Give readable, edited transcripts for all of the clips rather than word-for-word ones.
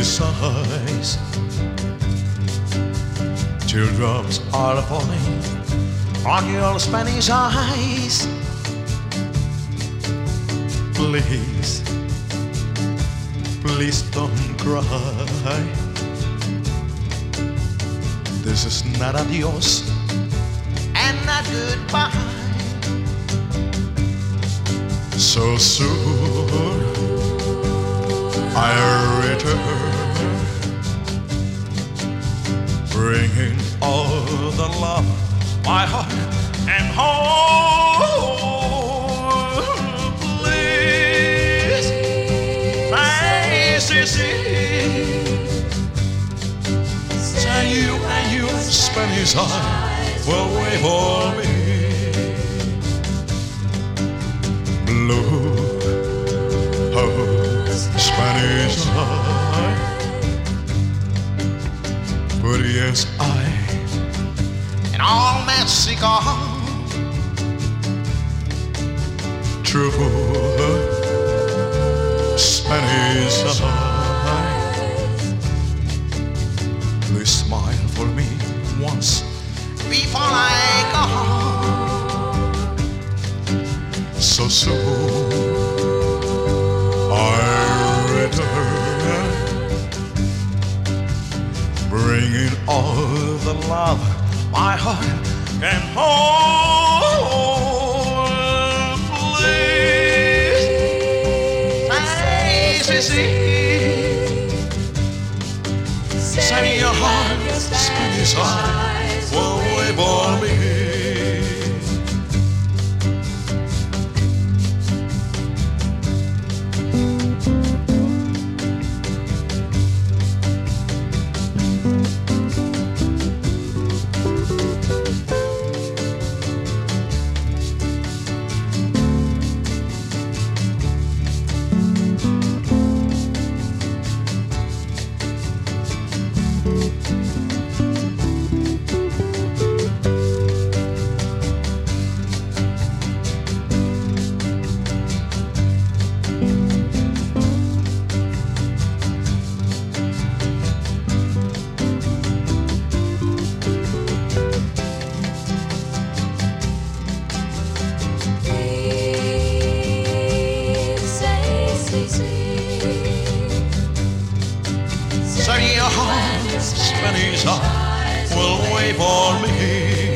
Spanish eyes. Teardrops are falling on your Spanish eyes. Please, please don't cry. This is not adios and not goodbye. So soon I return, bringing all the love my heart and home. Please, say you and your Spanish eyes will wait for me. Blue, oh, Spanish eyes. But yes, I and all Mexico, true Spanish eyes. Please smile for me once before I go home. So soon I return, bringing all the love my heart can hold. Please, say your heart, Spanish eyes will wait for me. Say your heart, Spanish eyes will wait for me.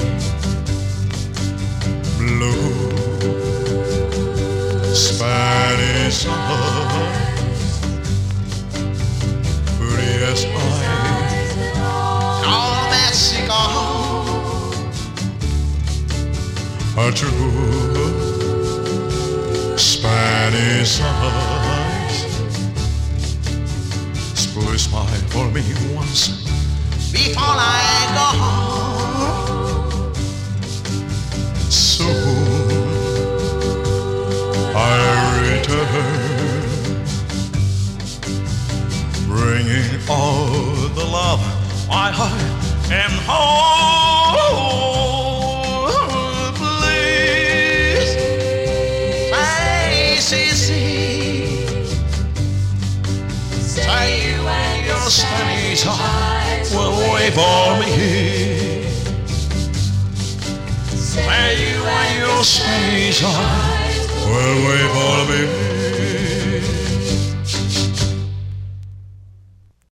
Blue Spanish eyes, pretty eyes, all Mexico, a true Spanish eyes. Please smile for me once before I go home. Soon I return, bringing all the love my heart can hold. Please, say you and your Spanish eyes will wait for me. Say you and your Spanish eyes will wait for me.